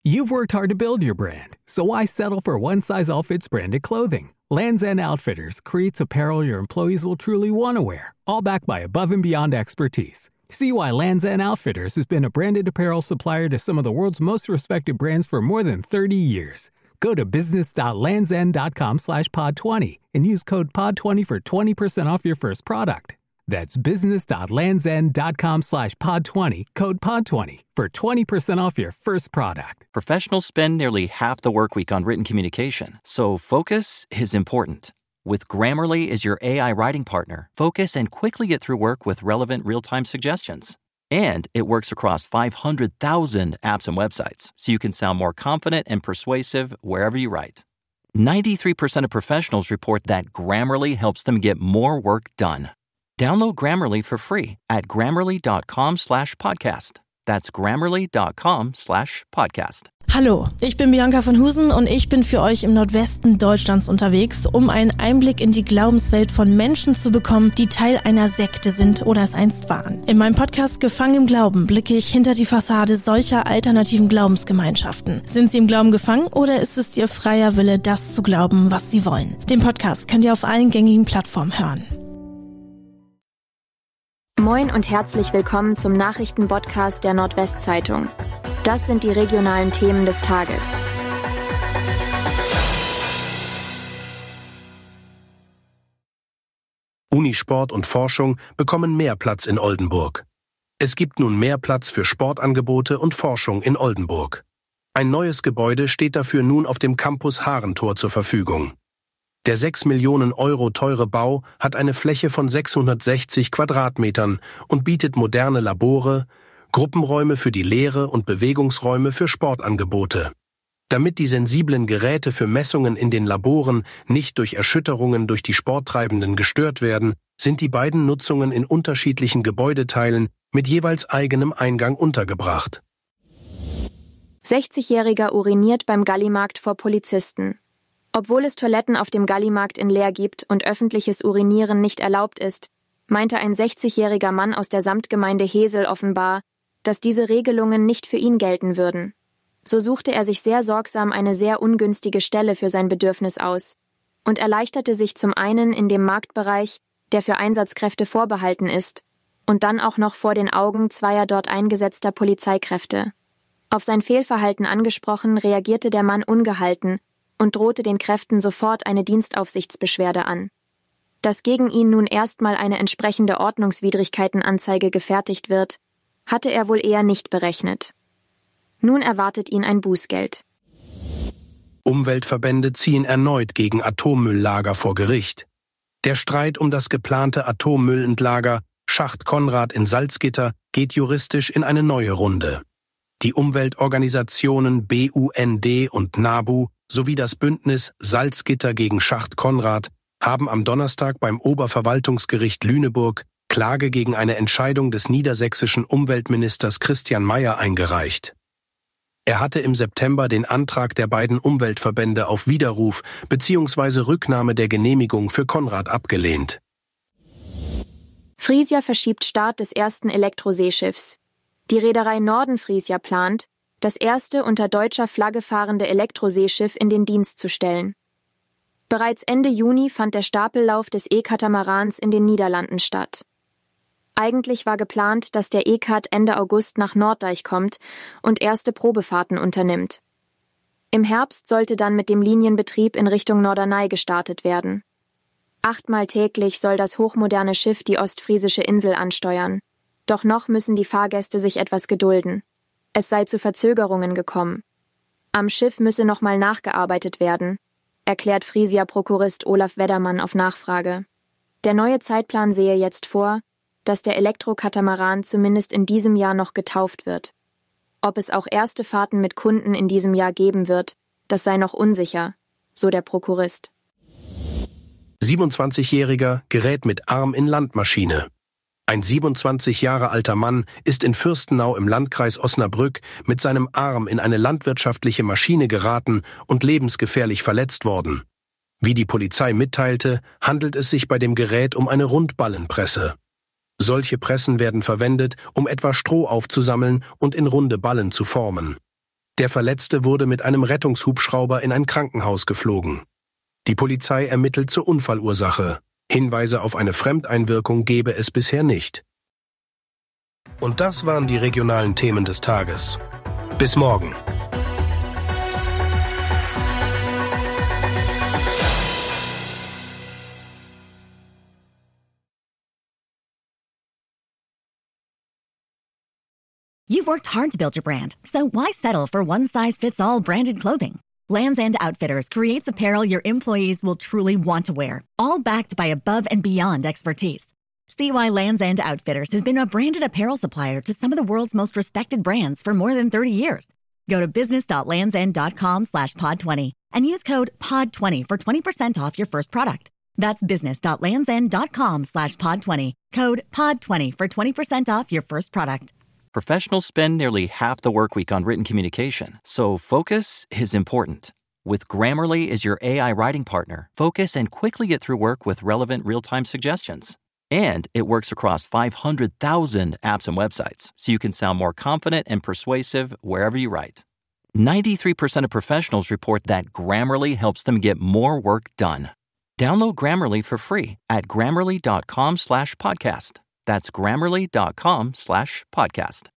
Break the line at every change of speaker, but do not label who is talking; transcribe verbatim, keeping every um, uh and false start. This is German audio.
You've worked hard to build your brand, so why settle for one-size-all-fits branded clothing? Land's End Outfitters creates apparel your employees will truly want to wear, all backed by above-and-beyond expertise. See why Land's End Outfitters has been a branded apparel supplier to some of the world's most respected brands for more than thirty years. Go to business.landsend.com slash pod 20 and use code pod twenty for twenty percent off your first product. That's business.landsend.com slash pod 20, code pod twenty for twenty percent off your first product.
Professionals spend nearly half the work week on written communication, so focus is important. With Grammarly as your A I writing partner, focus and quickly get through work with relevant real-time suggestions. And it works across five hundred thousand apps and websites, so you can sound more confident and persuasive wherever you write. ninety-three percent of professionals report that Grammarly helps them get more work done. Download Grammarly for free at grammarly.com slash podcast. That's grammarly.com slash podcast.
Hallo, ich bin Bianca von Husen und ich bin für euch im Nordwesten Deutschlands unterwegs, um einen Einblick in die Glaubenswelt von Menschen zu bekommen, die Teil einer Sekte sind oder es einst waren. In meinem Podcast Gefangen im Glauben blicke ich hinter die Fassade solcher alternativen Glaubensgemeinschaften. Sind sie im Glauben gefangen oder ist es ihr freier Wille, das zu glauben, was sie wollen? Den Podcast könnt ihr auf allen gängigen Plattformen hören.
Moin und herzlich willkommen zum Nachrichtenpodcast der Nordwestzeitung. Das sind die regionalen Themen des Tages.
Unisport und Forschung bekommen mehr Platz in Oldenburg. Es gibt nun mehr Platz für Sportangebote und Forschung in Oldenburg. Ein neues Gebäude steht dafür nun auf dem Campus Harentor zur Verfügung. Der sechs Millionen Euro teure Bau hat eine Fläche von sechshundertsechzig Quadratmetern und bietet moderne Labore, Gruppenräume für die Lehre und Bewegungsräume für Sportangebote. Damit die sensiblen Geräte für Messungen in den Laboren nicht durch Erschütterungen durch die Sporttreibenden gestört werden, sind die beiden Nutzungen in unterschiedlichen Gebäudeteilen mit jeweils eigenem Eingang untergebracht.
sechzigjähriger uriniert beim Gallimarkt vor Polizisten. Obwohl es Toiletten auf dem Gallimarkt in Leer gibt und öffentliches Urinieren nicht erlaubt ist, meinte ein sechzigjähriger Mann aus der Samtgemeinde Hesel offenbar, dass diese Regelungen nicht für ihn gelten würden. So suchte er sich sehr sorgsam eine sehr ungünstige Stelle für sein Bedürfnis aus und erleichterte sich zum einen in dem Marktbereich, der für Einsatzkräfte vorbehalten ist, und dann auch noch vor den Augen zweier dort eingesetzter Polizeikräfte. Auf sein Fehlverhalten angesprochen, reagierte der Mann ungehalten und drohte den Kräften sofort eine Dienstaufsichtsbeschwerde an. Dass gegen ihn nun erstmal eine entsprechende Ordnungswidrigkeitenanzeige gefertigt wird, hatte er wohl eher nicht berechnet. Nun erwartet ihn ein Bußgeld.
Umweltverbände ziehen erneut gegen Atommülllager vor Gericht. Der Streit um das geplante Atommüllendlager Schacht Konrad in Salzgitter geht juristisch in eine neue Runde. Die Umweltorganisationen B U N D und NABU sowie das Bündnis Salzgitter gegen Schacht Konrad haben am Donnerstag beim Oberverwaltungsgericht Lüneburg Klage gegen eine Entscheidung des niedersächsischen Umweltministers Christian Mayer eingereicht. Er hatte im September den Antrag der beiden Umweltverbände auf Widerruf bzw. Rücknahme der Genehmigung für Konrad abgelehnt.
Frisia verschiebt Start des ersten Elektroseeschiffs. Die Reederei Nordenfrisia plant, das erste unter deutscher Flagge fahrende Elektroseeschiff in den Dienst zu stellen. Bereits Ende Juni fand der Stapellauf des E-Katamarans in den Niederlanden statt. Eigentlich war geplant, dass der E-Kat Ende August nach Norddeich kommt und erste Probefahrten unternimmt. Im Herbst sollte dann mit dem Linienbetrieb in Richtung Norderney gestartet werden. Achtmal täglich soll das hochmoderne Schiff die ostfriesische Insel ansteuern. Doch noch müssen die Fahrgäste sich etwas gedulden. Es sei zu Verzögerungen gekommen. Am Schiff müsse nochmal nachgearbeitet werden, erklärt Frisia-Prokurist Olaf Weddermann auf Nachfrage. Der neue Zeitplan sehe jetzt vor, dass der Elektrokatamaran zumindest in diesem Jahr noch getauft wird. Ob es auch erste Fahrten mit Kunden in diesem Jahr geben wird, das sei noch unsicher, so der Prokurist.
siebenundzwanzigjähriger gerät mit Arm in Landmaschine. Ein siebenundzwanzig Jahre alter Mann ist in Fürstenau im Landkreis Osnabrück mit seinem Arm in eine landwirtschaftliche Maschine geraten und lebensgefährlich verletzt worden. Wie die Polizei mitteilte, handelt es sich bei dem Gerät um eine Rundballenpresse. Solche Pressen werden verwendet, um etwa Stroh aufzusammeln und in runde Ballen zu formen. Der Verletzte wurde mit einem Rettungshubschrauber in ein Krankenhaus geflogen. Die Polizei ermittelt zur Unfallursache. Hinweise auf eine Fremdeinwirkung gebe es bisher nicht. Und das waren die regionalen Themen des Tages. Bis morgen.
You've worked hard to build your brand, so why settle for one-size-fits-all branded clothing? Lands' End Outfitters creates apparel your employees will truly want to wear, all backed by above-and-beyond expertise. See why Lands' End Outfitters has been a branded apparel supplier to some of the world's most respected brands for more than thirty years. Go to business.landsend.com slash pod 20 and use code pod twenty for twenty percent off your first product. That's business.landsend.com slash pod 20, code pod twenty for twenty percent off your first product.
Professionals spend nearly half the work week on written communication, so focus is important. With Grammarly as your A I writing partner, focus and quickly get through work with relevant real-time suggestions. And it works across five hundred thousand apps and websites, so you can sound more confident and persuasive wherever you write. ninety-three percent of professionals report that Grammarly helps them get more work done. Download Grammarly for free at grammarly.com slash podcast. That's grammarly.com slash podcast.